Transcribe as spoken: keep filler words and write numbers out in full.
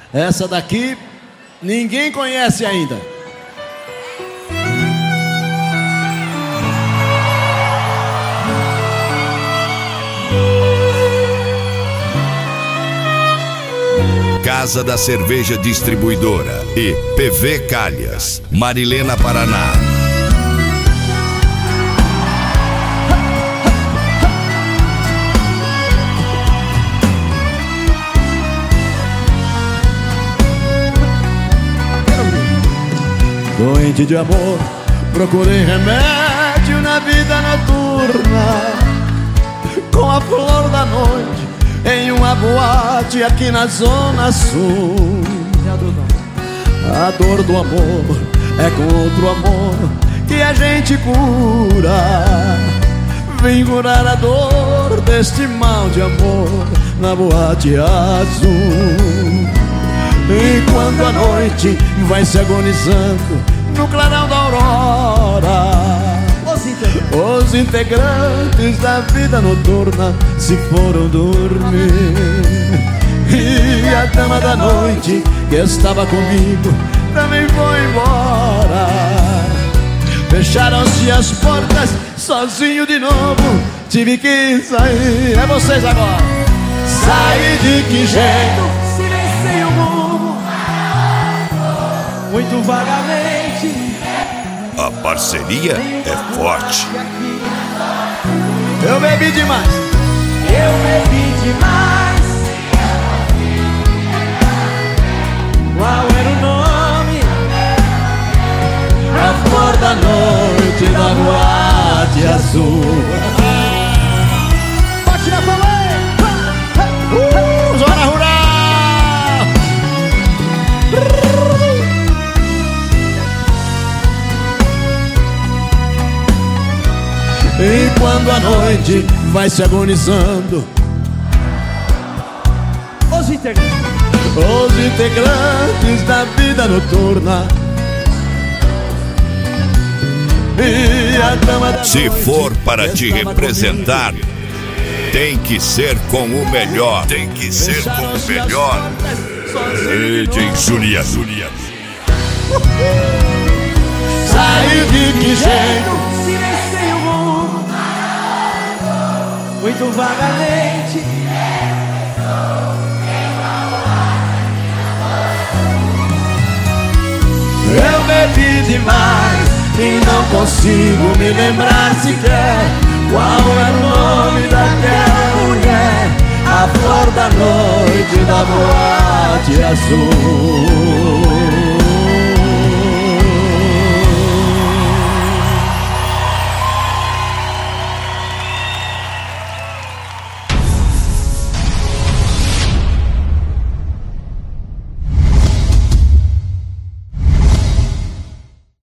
Essa daqui ninguém conhece ainda. Casa da Cerveja Distribuidora e P V Calhas, Marilena, Paraná. Doente de amor, procurei remédio na vida noturna, com a flor da noite em uma boate aqui na Zona Sul. A dor do amor é com outro amor que a gente cura. Vem curar a dor deste mal de amor na boate azul. Enquanto a noite vai se agonizando no clarão da aurora, os integrantes da vida noturna se foram dormir. E a dama da noite que estava comigo também foi embora. Fecharam-se as portas, sozinho de novo tive que sair. É vocês agora. Saí de que jeito? Silenciei o mundo muito vagamente. A parceria é forte. Eu bebi demais. Eu bebi demais. Qual era o nome? A flor da noite da boate azul. Bate na palma. Uh, Zona Rural. E quando a noite vai se agonizando, Os integrantes os integrantes da vida noturna e a dama da Se noite for para te estava representar, comigo. tem que ser com o melhor. Tem que ser com o Fecharam-se as melhor. portas, sozinho de D J novo. Zulia, Zulia. Saiu de que jeito? silenciei o mundo muito vagamente. Eu bebi demais e não consigo me lembrar sequer qual era o nome daquela mulher, a flor da noite da boate azul.